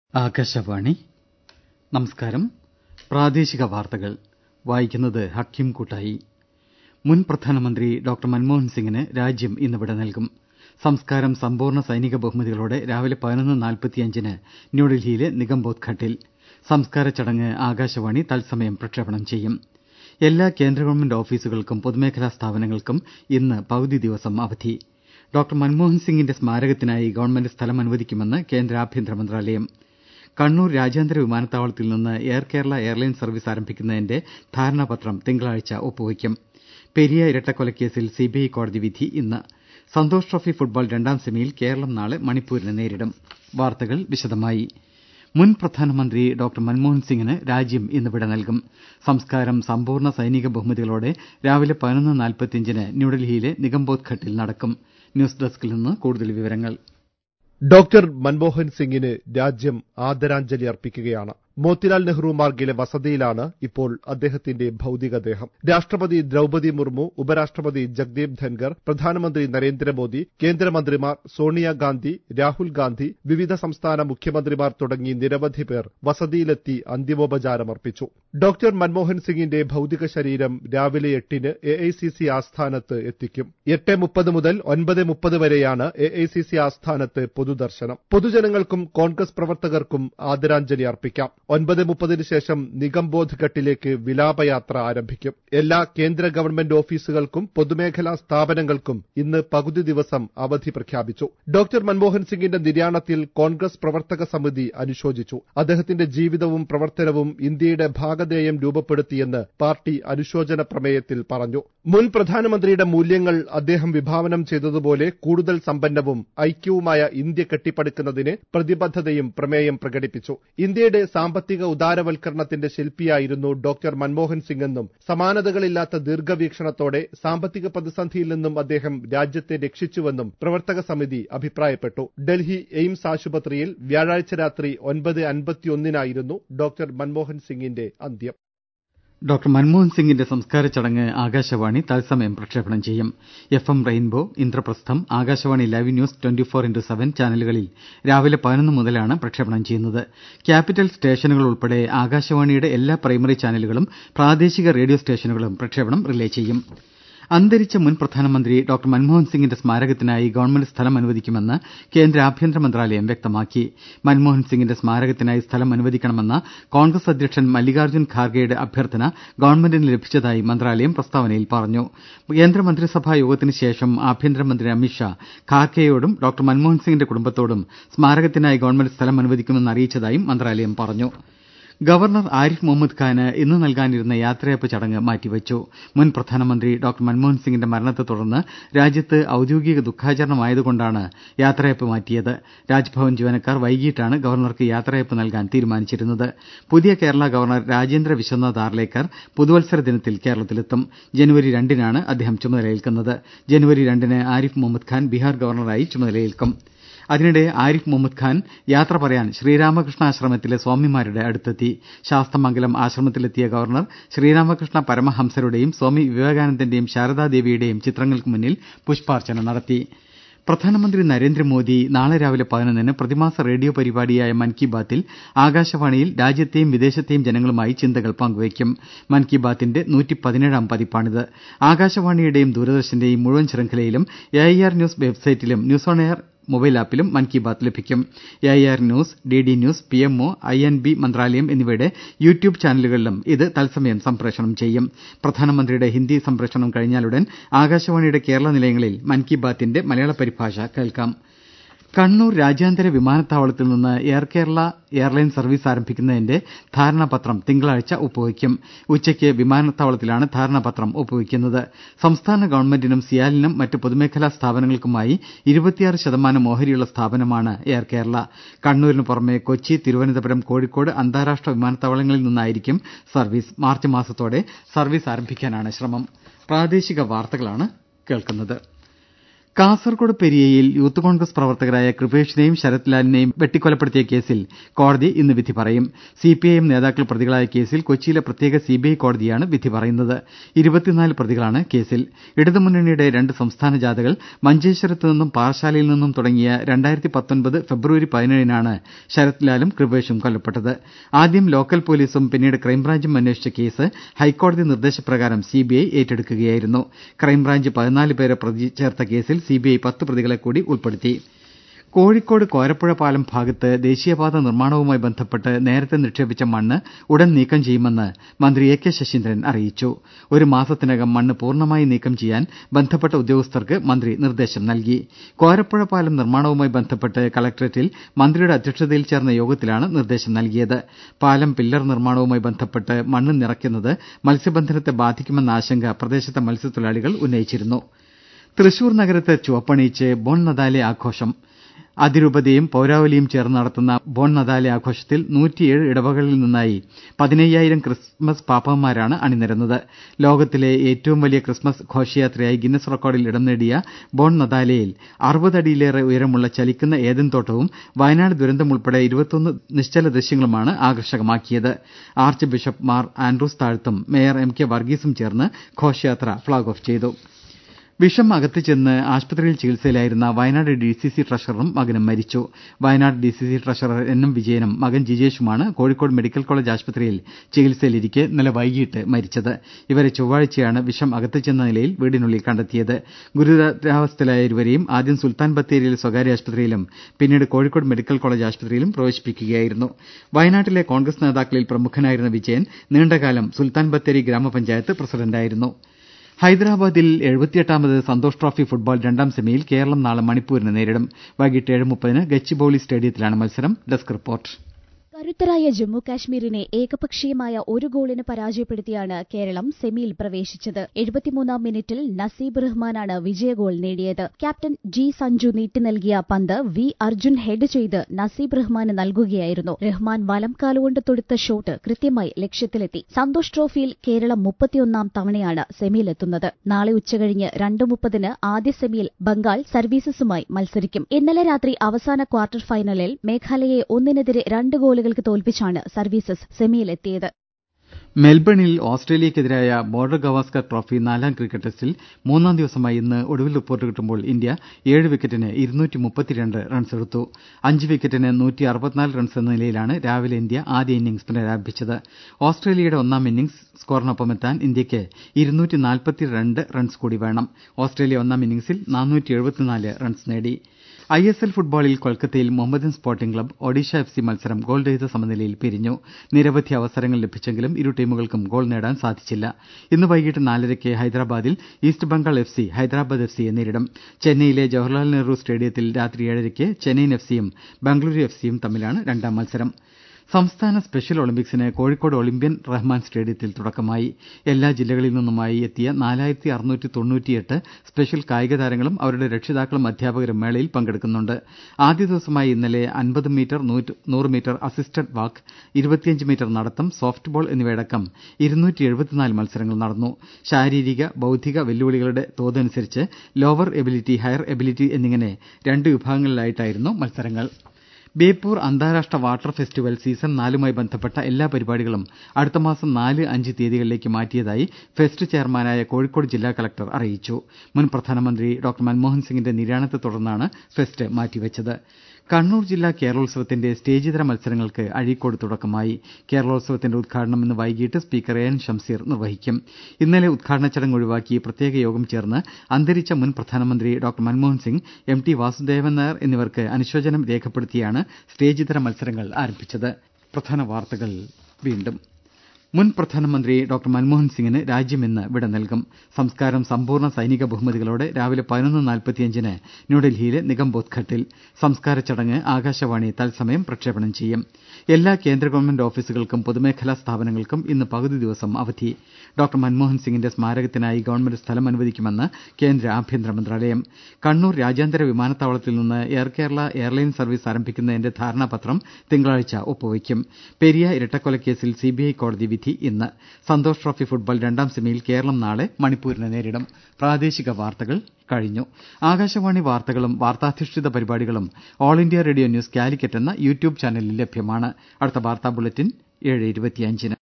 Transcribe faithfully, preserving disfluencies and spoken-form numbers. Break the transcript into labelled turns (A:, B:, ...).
A: ആകാശവാണി. നമസ്കാരം. പ്രാദേശിക വാർത്തകൾ വായിക്കുന്നത് ഹക്കീം കൂട്ടായി. മുൻ പ്രധാനമന്ത്രി ഡോക്ടർ മൻമോഹൻ സിംഗിന് രാജ്യം ഇന്ന് വിട നൽകും. സംസ്കാരം സമ്പൂർണ്ണ സൈനിക ബഹുമതികളോടെ രാവിലെ പതിനൊന്ന് നാൽപ്പത്തിയഞ്ചിന് ന്യൂഡൽഹിയിലെ നിഗംബോധ് ഘട്ടിൽ. സംസ്കാര ചടങ്ങ് ആകാശവാണി തത്സമയം പ്രക്ഷേപണം ചെയ്യും. എല്ലാ കേന്ദ്ര ഗവൺമെന്റ് ഓഫീസുകൾക്കും പൊതുമേഖലാ സ്ഥാപനങ്ങൾക്കും ഇന്ന് പകുതി ദിവസം അവധി. ഡോക്ടർ മൻമോഹൻ സിംഗിന്റെ സ്മാരകത്തിനായി ഗവൺമെന്റ് സ്ഥലം അനുവദിക്കുമെന്ന് കേന്ദ്ര ആഭ്യന്തര മന്ത്രാലയം. കണ്ണൂർ രാജ്യാന്തര വിമാനത്താവളത്തിൽ നിന്ന് എയർ കേരള എയർലൈൻ സർവീസ് ആരംഭിക്കുന്നതിന്റെ ധാരണാപത്രം തിങ്കളാഴ്ച ഒപ്പുവെയ്ക്കും. പെരിയ ഇരട്ടക്കൊലക്കേസിൽ സിബിഐ കോടതി വിധി ഇന്ന്. സന്തോഷ് ട്രോഫി ഫുട്ബോൾ രണ്ടാം സെമിയിൽ കേരളം നാളെ മണിപ്പൂരിനെ നേരിടും. വാർത്തകൾ വിശദമായി. മുൻ പ്രധാനമന്ത്രി ഡോക്ടർ മൻമോഹൻ സിംഗിന് രാജ്യം ഇന്ന് വിട നൽകും. സംസ്കാരം സമ്പൂർണ്ണ സൈനിക ബഹുമതികളോടെ രാവിലെ പതിനൊന്ന് നാൽപ്പത്തിയഞ്ചിന് ന്യൂഡൽഹിയിലെ നിഗംബോധ് ഘട്ടിൽ നടക്കും. ന്യൂസ് ഡെസ്കിൽ നിന്ന് കൂടുതൽ വിവരങ്ങൾ.
B: ഡോക്ടർ മൻമോഹൻ സിംഗിന് രാജ്യം ആദരാഞ്ജലി അർപ്പിക്കുകയാണ്. മോത്തിലാൽ നെഹ്റു മാർഗിലെ വസതിയിലാണ് ഇപ്പോൾ അദ്ദേഹത്തിന്റെ ഭൌതികദേഹം. രാഷ്ട്രപതി ദ്രൌപദി മുർമു, ഉപരാഷ്ട്രപതി ജഗ്ദീപ് ധൻഖർ, പ്രധാനമന്ത്രി നരേന്ദ്രമോദി, കേന്ദ്രമന്ത്രിമാർ സോണിയാഗാന്ധി, രാഹുൽ ഗാന്ധി, വിവിധ സംസ്ഥാന മുഖ്യമന്ത്രിമാർ തുടങ്ങി നിരവധി പേർ വസതിയിലെത്തി അന്തിമോപചാരമർപ്പിച്ചു. ഡോക്ടർ മൻമോഹൻ സിംഗിന്റെ ഭൌതിക ശരീരം രാവിലെ എട്ടിന് എ ഐ സി സി ആസ്ഥാനത്ത് എത്തിക്കും. എട്ട് മുപ്പത് മുതൽ ഒൻപത് മുപ്പത് വരെയാണ് എ ഐ സി സി ആസ്ഥാനത്ത് പൊതുദർശനം. പൊതുജനങ്ങൾക്കും കോൺഗ്രസ് പ്രവർത്തകർക്കും ആദരാഞ്ജലി അർപ്പിക്കാം. ഒൻപത് മുപ്പതിന് ശേഷം നിഗംബോധ് ഘട്ടിലേക്ക് വിലാപയാത്ര ആരംഭിക്കും. എല്ലാ കേന്ദ്ര ഗവൺമെന്റ് ഓഫീസുകൾക്കും പൊതുമേഖലാ സ്ഥാപനങ്ങൾക്കും ഇന്ന് പകുതി ദിവസം അവധി പ്രഖ്യാപിച്ചു. ഡോക്ടർ മൻമോഹൻ സിംഗിന്റെ നിര്യാണത്തിൽ കോൺഗ്രസ് പ്രവർത്തക സമിതി അനുശോചിച്ചു. അദ്ദേഹത്തിന്റെ ജീവിതവും പ്രവർത്തനവും ഇന്ത്യയുടെ ഭാഗധേയം രൂപപ്പെടുത്തിയെന്ന് പാർട്ടി അനുശോചന പ്രമേയത്തിൽ പറഞ്ഞു. മുൻ പ്രധാനമന്ത്രിയുടെ മൂല്യങ്ങൾ അദ്ദേഹം വിഭാവനം ചെയ്തതുപോലെ കൂടുതൽ സമ്പന്നവും ഐക്യവുമായ ഇന്ത്യ കെട്ടിപ്പടുക്കുന്നതിന് പ്രതിബദ്ധതയും പ്രമേയം പ്രകടിപ്പിച്ചു. ഇന്ത്യയുടെ സാമ്പത്തിക ഉദാരവൽക്കരണത്തിന്റെ ശില്പിയായിരുന്നു ഡോക്ടർ മൻമോഹൻ സിംഗ് എന്നും സമാനതകളില്ലാത്ത ദീർഘവീക്ഷണത്തോടെ സാമ്പത്തിക പ്രതിസന്ധിയിൽ നിന്നും അദ്ദേഹം രാജ്യത്തെ രക്ഷിച്ചുവെന്നും പ്രവർത്തക സമിതി അഭിപ്രായപ്പെട്ടു. ഡൽഹി എയിംസ് ആശുപത്രിയിൽ വ്യാഴാഴ്ച രാത്രി ഒൻപത് അൻപത്തിയൊന്നിനായിരുന്നു ഡോക്ടർ മൻമോഹൻ സിംഗിന്റെ അന്ത്യം.
A: ഡോക്ടർ മൻമോഹൻ സിംഗിന്റെ സംസ്കാര ചടങ്ങ് ആകാശവാണി തത്സമയം പ്രക്ഷേപണം ചെയ്യും. F M rainbow, Indraprastham, Akashvani live news twenty four into seven ചാനലുകളിൽ രാവിലെ പതിനൊന്ന് മുതലാണ് പ്രക്ഷേപണം ചെയ്യുന്നത്. ക്യാപിറ്റൽ സ്റ്റേഷനുകൾ ഉൾപ്പെടെ ആകാശവാണിയുടെ എല്ലാ പ്രൈമറി ചാനലുകളും പ്രാദേശിക റേഡിയോ സ്റ്റേഷനുകളും പ്രക്ഷേപണം റിലേ ചെയ്യും. അന്തരിച്ച മുൻ പ്രധാനമന്ത്രി ഡോക്ടർ മൻമോഹൻ സിംഗിന്റെ സ്മാരകത്തിനായി ഗവൺമെന്റ് സ്ഥലം അനുവദിക്കുമെന്ന് കേന്ദ്ര ആഭ്യന്തര മന്ത്രാലയം വ്യക്തമാക്കി. മൻമോഹൻ സിംഗിന്റെ സ്മാരകത്തിനായി സ്ഥലം അനുവദിക്കണമെന്ന കോൺഗ്രസ് അധ്യക്ഷൻ മല്ലികാർജ്ജുൻ ഖാർഗെയുടെ അഭ്യർത്ഥന ഗവൺമെന്റിന് ലഭിച്ചതായി മന്ത്രാലയം പ്രസ്താവനയിൽ പറഞ്ഞു. കേന്ദ്രമന്ത്രിസഭാ യോഗത്തിന് ശേഷം ആഭ്യന്തരമന്ത്രി അമിത്ഷാ ഖാർഗെയോടും ഡോക്ടർ മൻമോഹൻ സിംഗിന്റെ കുടുംബത്തോടും സ്മാരകത്തിനായി ഗവൺമെന്റ് സ്ഥലം അനുവദിക്കുമെന്ന് അറിയിച്ചതായും മന്ത്രാലയം പറഞ്ഞു. ഗവർണർ ആരിഫ് മുഹമ്മദ് ഖാന് ഇന്ന് നൽകാനിരുന്ന യാത്രയയപ്പ് ചടങ്ങ് മാറ്റിവെച്ചു. മുൻ പ്രധാനമന്ത്രി ഡോക്ടർ മൻമോഹൻ സിംഗിന്റെ മരണത്തെ തുടർന്ന് രാജ്യത്ത് ഔദ്യോഗിക ദുഃഖാചരണമായതുകൊണ്ടാണ് യാത്രയയപ്പ് മാറ്റിയത്. രാജ്ഭവൻ ജീവനക്കാർ വൈകിട്ടാണ് ഗവർണർക്ക് യാത്രയയപ്പ് നൽകാൻ തീരുമാനിച്ചിരുന്നത്. പുതിയ കേരള ഗവർണർ രാജേന്ദ്ര വിശ്വനാഥ് ആർലേക്കർ പുതുവത്സര ദിനത്തിൽ കേരളത്തിലെത്തും. ജനുവരി രണ്ടിനാണ് അദ്ദേഹം ചുമതലയേൽക്കുന്നത്. ജനുവരി രണ്ടിന് ആരിഫ് മുഹമ്മദ് ഖാൻ ബീഹാർ ഗവർണറായി ചുമതലയേൽക്കും. അതിനിടെ ആരിഫ് മുഹമ്മദ് ഖാൻ യാത്ര പറയാൻ ശ്രീരാമകൃഷ്ണ ആശ്രമത്തിലെ സ്വാമിമാരുടെ അടുത്തെത്തി. ശാസ്തമംഗലം ആശ്രമത്തിലെത്തിയ ഗവർണർ ശ്രീരാമകൃഷ്ണ പരമഹംസരുടെയും സ്വാമി വിവേകാനന്ദന്റെയും ശാരദാദേവിയുടെയും ചിത്രങ്ങൾക്ക് മുന്നിൽ പുഷ്പാർച്ചന നടത്തി. പ്രധാനമന്ത്രി നരേന്ദ്രമോദി നാളെ രാവിലെ പതിനൊന്നിന് പ്രതിമാസ റേഡിയോ പരിപാടിയായ മൻ കി ബാത്തിൽ ആകാശവാണിയിൽ രാജ്യത്തെയും വിദേശത്തെയും ജനങ്ങളുമായി ചിന്തകൾ പങ്കുവയ്ക്കും. മൻ കി ബാത്തിന്റെ നൂറ്റി പതിനേഴാം പതിപ്പാണിത്. ആകാശവാണിയുടെയും ദൂരദർശന്റെയും മുഴുവൻ ശൃംഖലയിലും എ ഐ ആർ ന്യൂസ് വെബ്സൈറ്റിലും ന്യൂസ് ഓൺ എയർ മൊബൈൽ ആപ്പിലും മൻ കി ബാത് ലഭിക്കും. A I R news, D D news, P M O, I N B മന്ത്രാലയം എന്നിവയുടെ യൂട്യൂബ് ചാനലുകളിലും ഇത് തത്സമയം സംപ്രേഷണം ചെയ്യും. പ്രധാനമന്ത്രിയുടെ ഹിന്ദി സംപ്രേഷണം കഴിഞ്ഞാലുടൻ ആകാശവാണിയുടെ കേരള നിലയങ്ങളിൽ മൻ കി ബാത്തിന്റെ മലയാള പരിഭാഷ കേൾക്കാം. കണ്ണൂർ രാജ്യാന്തര വിമാനത്താവളത്തിൽ നിന്ന് എയർ കേരള എയർലൈൻ സർവീസ് ആരംഭിക്കുന്നതിന്റെ ധാരണാപത്രം തിങ്കളാഴ്ച ഒപ്പുവെയ്ക്കും. ഉച്ചയ്ക്ക് വിമാനത്താവളത്തിലാണ് ധാരണാപത്രം ഒപ്പുവെയ്ക്കുന്നത്. സംസ്ഥാന ഗവൺമെന്റിനും സിയാലിനും മറ്റ് പൊതുമേഖലാ സ്ഥാപനങ്ങൾക്കുമായി ഇരുപത്തിയാറ് ശതമാനം ഓഹരിയുള്ള സ്ഥാപനമാണ് എയർ കേരള. കണ്ണൂരിന് പുറമെ കൊച്ചി, തിരുവനന്തപുരം, കോഴിക്കോട് അന്താരാഷ്ട്ര വിമാനത്താവളങ്ങളിൽ നിന്നായിരിക്കും സർവീസ്. മാർച്ച് മാസത്തോടെ സർവീസ് ആരംഭിക്കാനാണ് ശ്രമം. പ്രാദേശിക വാർത്തകളാണ് കേൾക്കുന്നത്. കാസർകോട് പെരിയയിൽ യൂത്ത് കോൺഗ്രസ് പ്രവർത്തകരായ കൃപേഷിനെയും ശരത് ലാലിനെയും വെട്ടിക്കൊലപ്പെടുത്തിയ കേസിൽ കോടതി ഇന്ന് വിധി പറയും. സിപിഐഎം നേതാക്കൾ പ്രതികളായ കേസിൽ കൊച്ചിയിലെ പ്രത്യേക സിബിഐ കോടതിയാണ് വിധി പറയുന്നത്. ഇരുപത്തിനാല് പ്രതികളാണ് കേസിൽ. ഇടതുമുന്നണിയുടെ രണ്ട് സംസ്ഥാന ജാഥകൾ മഞ്ചേശ്വരത്ത് നിന്നും പാറശാലയിൽ നിന്നും തുടങ്ങിയ രണ്ടായിരത്തി പത്തൊൻപത് ഫെബ്രുവരി പതിനേഴിനാണ് ശരത് ലാലും കൃപേഷും കൊല്ലപ്പെട്ടത്. ആദ്യം ലോക്കൽ പോലീസും പിന്നീട് ക്രൈംബ്രാഞ്ചും അന്വേഷിച്ച കേസ് ഹൈക്കോടതി നിർദ്ദേശപ്രകാരം സിബിഐ ഏറ്റെടുക്കുകയായിരുന്നു. ക്രൈംബ്രാഞ്ച് പതിനാല് പേരെ പ്രതി ചേർത്ത കേസിൽ സിബിഐ പത്ത് പ്രതികളെ കൂടി ഉൾപ്പെടുത്തി. കോഴിക്കോട് കോരപ്പുഴ പാലം ഭാഗത്ത് ദേശീയപാത നിർമ്മാണവുമായി ബന്ധപ്പെട്ട് നേരത്തെ നിക്ഷേപിച്ച മണ്ണ് ഉടൻ നീക്കം ചെയ്യുമെന്ന് മന്ത്രി എ കെ ശശീന്ദ്രൻ അറിയിച്ചു. ഒരു മാസത്തിനകം മണ്ണ് പൂർണ്ണമായി നീക്കം ചെയ്യാൻ ബന്ധപ്പെട്ട ഉദ്യോഗസ്ഥർക്ക് മന്ത്രി നിർദ്ദേശം നൽകി. കോരപ്പുഴ പാലം നിർമ്മാണവുമായി ബന്ധപ്പെട്ട് കലക്ടറേറ്റിൽ മന്ത്രിയുടെ അധ്യക്ഷതയിൽ ചേർന്ന യോഗത്തിലാണ് നിർദ്ദേശം നൽകിയത്. പാലം പില്ലർ നിർമ്മാണവുമായി ബന്ധപ്പെട്ട് മണ്ണ് നിറയ്ക്കുന്നത് മത്സ്യബന്ധനത്തെ ബാധിക്കുമെന്ന ആശങ്ക പ്രദേശത്തെ മത്സ്യത്തൊഴിലാളികൾ ഉന്നയിച്ചിരുന്നു. തൃശൂർ നഗരത്തെ ചുവപ്പണിയിച്ച് ബോൺ നദാലെ ആഘോഷം. അതിരൂപതയും പൌരാവലിയും ചേർന്ന് നടത്തുന്ന ബോൺ നദാലെ ആഘോഷത്തിൽ നൂറ്റിയേഴ് ഇടവകളിൽ നിന്നായി പതിനയ്യായിരം ക്രിസ്മസ് പാപ്പന്മാരാണ് അണിനിരന്നത്. ലോകത്തിലെ ഏറ്റവും വലിയ ക്രിസ്മസ് ഘോഷയാത്രയായി ഗിന്നസ് റെക്കോർഡിൽ ഇടം നേടിയ ബോൺ നദാലെയിൽ അറുപത് അടിയിലേറെ ഉയരമുള്ള ചലിക്കുന്ന ഏദൻ തോട്ടവും വയനാട് ദുരന്തം ഉൾപ്പെടെ ഇരുപത്തൊന്ന് നിശ്ചല ദൃശ്യങ്ങളുമാണ് ആകർഷകമാക്കിയത്. ആർച്ച് ബിഷപ്പ് മാർ ആൻഡ്രൂസ് താഴത്തും മേയർ എം കെ വർഗീസും ചേർന്ന് ഘോഷയാത്ര ഫ്ളാഗ് ഓഫ് ചെയ്തു. വിഷം അകത്ത് ചെന്ന് ആശുപത്രിയിൽ ചികിത്സയിലായിരുന്ന വയനാട് ഡി സി സി ട്രഷററും മകനും മരിച്ചു. Wayanad D C C treasurer N M വിജയനും മകൻ ജിജേഷുമാണ് കോഴിക്കോട് മെഡിക്കൽ കോളജ് ആശുപത്രിയിൽ ചികിത്സയിലിരിക്കെ ഇന്നലെ വൈകിട്ട് മരിച്ചത്. ഇവരെ ചൊവ്വാഴ്ചയാണ് വിഷം അകത്ത് ചെന്ന നിലയിൽ വീടിനുള്ളിൽ കണ്ടെത്തിയത്. ഗുരുതരാവസ്ഥയിലായ ഇരുവരെയും ആദ്യം സുൽത്താൻ ബത്തേരിയിലെ സ്വകാര്യ ആശുപത്രിയിലും പിന്നീട് കോഴിക്കോട് മെഡിക്കൽ കോളജ് ആശുപത്രിയിലും പ്രവേശിപ്പിക്കുകയായിരുന്നു. വയനാട്ടിലെ കോൺഗ്രസ് നേതാക്കളിൽ പ്രമുഖനായിരുന്ന വിജയൻ നീണ്ടകാലം സുൽത്താൻ ബത്തേരി ഗ്രാമപഞ്ചായത്ത് പ്രസിഡന്റായിരുന്നു. ഹൈദരാബാദിൽ എഴുപത്തിയെട്ടാമത് സന്തോഷ് ട്രോഫി ഫുട്ബോൾ രണ്ടാം സെമിയിൽ കേരളം നാളെ മണിപ്പൂരിനെ നേരിടും. വൈകിട്ട് ഏഴ് മുപ്പതിന് ഗച്ചിബൌളി സ്റ്റേഡിയത്തിലാണ് മത്സരം. Desk report.
C: കരുത്തരായ ജമ്മു കാശ്മീരിനെ ഏകപക്ഷീയമായ ഒരു ഗോളിന് പരാജയപ്പെടുത്തിയാണ് കേരളം സെമിയിൽ പ്രവേശിച്ചത്. എഴുപത്തിമൂന്നാം മിനിറ്റിൽ നസീബ് റഹ്മാനാണ് വിജയഗോൾ നേടിയത്. ക്യാപ്റ്റൻ ജി സഞ്ജു നീട്ടി നൽകിയ പന്ത് വി അർജുൻ ഹെഡ് ചെയ്ത് നസീബ് റഹ്മാന് നൽകുകയായിരുന്നു. റഹ്മാൻ വലം കാലുകൊണ്ട് തൊടുത്ത ഷോട്ട് കൃത്യമായി ലക്ഷ്യത്തിലെത്തി. സന്തോഷ് ട്രോഫിയിൽ കേരളം മുപ്പത്തിയൊന്നാം തവണയാണ് സെമിയിലെത്തുന്നത്. നാളെ ഉച്ചകഴിഞ്ഞ് രണ്ട് മുപ്പതിന് ആദ്യ സെമിയിൽ ബംഗാൾ സർവീസസുമായി മത്സരിക്കും. ഇന്നലെ രാത്രി അവസാന ക്വാർട്ടർ ഫൈനലിൽ മേഘാലയയെ ഒന്നിനെതിരെ രണ്ട് ഗോളുകൾ തോൽപ്പിച്ചാണ് സർവീസസ് സെമിയിലെത്തിയത്.
A: മെൽബണിൽ ഓസ്ട്രേലിയക്കെതിരായ ബോർഡർ ഗവാസ്കർ ട്രോഫി നാലാം ക്രിക്കറ്റ് ടെസ്റ്റിൽ മൂന്നാം ദിവസമായി ഇന്ന് ഒടുവിൽ റിപ്പോർട്ട് കിട്ടുമ്പോൾ ഇന്ത്യ ഏഴ് വിക്കറ്റിന് ഇരുന്നൂറ്റി മുപ്പത്തിരണ്ട് റൺസെടുത്തു. അഞ്ച് വിക്കറ്റിന് നൂറ്റി അറുപത്തിനാല് റൺസ് എന്ന നിലയിലാണ് രാവിലെ ഇന്ത്യ ആദ്യ ഇന്നിംഗ്സ് പുനരാരംഭിച്ചത്. ഓസ്ട്രേലിയയുടെ ഒന്നാം ഇന്നിംഗ്സ് സ്കോറിനൊപ്പമെത്താൻ ഇന്ത്യക്ക് ഇരുന്നൂറ്റി നാൽപ്പത്തിരണ്ട് റൺസ് കൂടി വേണം. ഓസ്ട്രേലിയ ഒന്നാം ഇന്നിംഗ്സിൽ നാനൂറ്റി എഴുപത്തിനാല് റൺസ് നേടി. ഐ എസ് എൽ ഫുട്ബോളിൽ കൊൽക്കത്തയിൽ Mohammedan sporting club Odisha F C മത്സരം ഗോൾ രഹിത സമനിലയിൽ പിരിഞ്ഞു. നിരവധി അവസരങ്ങൾ ലഭിച്ചെങ്കിലും ഇരു ടീമുകൾക്കും ഗോൾ നേടാൻ സാധിച്ചില്ല. ഇന്ന് വൈകിട്ട് നാലരയ്ക്ക് ഹൈദരാബാദിൽ East Bengal F C Hyderabad F സിയെ നേരിടും. ചെന്നൈയിലെ ജവഹർലാൽ നെഹ്റു സ്റ്റേഡിയത്തിൽ രാത്രി ഏഴരയ്ക്ക് ചെന്നൈയിൻ എഫ് സിയും ബംഗളൂരു എഫ് സിയും തമ്മിലാണ് രണ്ടാം മത്സരം. സംസ്ഥാന സ്പെഷ്യൽ ഒളിമ്പിക്സിന് കോഴിക്കോട് ഒളിമ്പ്യൻ റഹ്മാൻ സ്റ്റേഡിയത്തിൽ തുടക്കമായി. എല്ലാ ജില്ലകളിൽ നിന്നുമായി എത്തിയ നാലായിരത്തി അറുന്നൂറ്റി തൊണ്ണൂറ്റിയെട്ട് സ്പെഷ്യൽ കായിക താരങ്ങളും അവരുടെ രക്ഷിതാക്കളും അധ്യാപകരും മേളയിൽ പങ്കെടുക്കുന്നുണ്ട്. ആദ്യ ദിവസമായ ഇന്നലെ അൻപത് മീറ്റർ, നൂറ് മീറ്റർ അസിസ്റ്റഡ് വാക്ക്, ഇരുപത്തിയഞ്ച് മീറ്റർ നടത്തം, സോഫ്റ്റ് ബോൾ എന്നിവയടക്കം ഇരുന്നൂറ്റി എഴുപത്തിനാല് മത്സരങ്ങൾ നടന്നു. ശാരീരിക ബൌദ്ധിക വെല്ലുവിളികളുടെ തോതനുസരിച്ച് ലോവർ എബിലിറ്റി, ഹയർ എബിലിറ്റി എന്നിങ്ങനെ രണ്ട് വിഭാഗങ്ങളിലായിട്ടായിരുന്നു മത്സരങ്ങൾ. ബേപ്പൂർ അന്താരാഷ്ട്ര വാട്ടർ ഫെസ്റ്റിവൽ സീസൺ നാലുമായി ബന്ധപ്പെട്ട എല്ലാ പരിപാടികളും അടുത്ത മാസം നാല് അഞ്ച് തീയതികളിലേക്ക് മാറ്റിയതായി ഫെസ്റ്റ് ചെയർമാനായ കോഴിക്കോട് ജില്ലാ കലക്ടർ അറിയിച്ചു. മുൻ പ്രധാനമന്ത്രി ഡോക്ടർ മൻമോഹൻ സിംഗിന്റെ നിര്യാണത്തെ തുടർന്നാണ് ഫെസ്റ്റ് മാറ്റിവെച്ചത്. കണ്ണൂർ ജില്ലാ കേരളോത്സവത്തിന്റെ സ്റ്റേജിതര മത്സരങ്ങൾക്ക് അഴീക്കോട് തുടക്കമായി. കേരളോത്സവത്തിന്റെ ഉദ്ഘാടനം ഇന്ന് വൈകിട്ട് സ്പീക്കർ എ എൻ ഷംസീർ നിർവഹിക്കും. ഇന്നലെ ഉദ്ഘാടന ചടങ്ങ് ഒഴിവാക്കി പ്രത്യേക യോഗം ചേർന്ന് അന്തരിച്ച മുൻ പ്രധാനമന്ത്രി doctor Manmohan Singh, M T Vasudevan Nair എന്നിവർക്ക് അനുശോചനം രേഖപ്പെടുത്തിയാണ് സ്റ്റേജിതര മത്സരങ്ങൾ ആരംഭിച്ചത്. പ്രധാന വാർത്തകൾ വീണ്ടും. മുൻ പ്രധാനമന്ത്രി ഡോക്ടർ മൻമോഹൻ സിംഗിന് രാജ്യം ഇന്ന് വിട നൽകും. സംസ്കാരം സമ്പൂർണ്ണ സൈനിക ബഹുമതികളോടെ രാവിലെ പതിനൊന്ന് നാൽപ്പത്തിയഞ്ചിന് ന്യൂഡൽഹിയിലെ നിഗംബോധ് ഘട്ടിൽ. സംസ്കാര ചടങ്ങ് ആകാശവാണി തത്സമയം പ്രക്ഷേപണം ചെയ്യും. എല്ലാ കേന്ദ്ര ഗവൺമെന്റ് ഓഫീസുകൾക്കും പൊതുമേഖലാ സ്ഥാപനങ്ങൾക്കും ഇന്ന് പകുതി ദിവസം അവധി. ഡോക്ടർ മൻമോഹൻ സിംഗിന്റെ സ്മാരകത്തിനായി ഗവൺമെന്റ് സ്ഥലം അനുവദിക്കുമെന്ന് കേന്ദ്ര ആഭ്യന്തര മന്ത്രാലയം. കണ്ണൂർ രാജ്യാന്തര വിമാനത്താവളത്തിൽ നിന്ന് എയർ കേരള എയർലൈൻ സർവീസ് ആരംഭിക്കുന്നതിന്റെ ധാരണാപത്രം തിങ്കളാഴ്ച ഒപ്പുവെക്കും. പെരിയ ഇരട്ടക്കൊലക്കേസിൽ സിബിഐ കോടതി വിധി വിധി ഇന്ന്. സന്തോഷ് ട്രോഫി ഫുട്ബോൾ രണ്ടാം സെമിയിൽ കേരളം നാളെ മണിപ്പൂരിനെ നേരിടും. പ്രാദേശിക വാർത്തകൾ കഴിഞ്ഞു. ആകാശവാണി വാർത്തകളും വാർത്താധിഷ്ഠിത പരിപാടികളും all India radio news Calicut എന്ന യൂട്യൂബ് ചാനലിൽ ലഭ്യമാണ്. അടുത്ത വാർത്താ ബുള്ളറ്റിൻ ഏഴ് ഇരുപത്തിയഞ്ചിന്.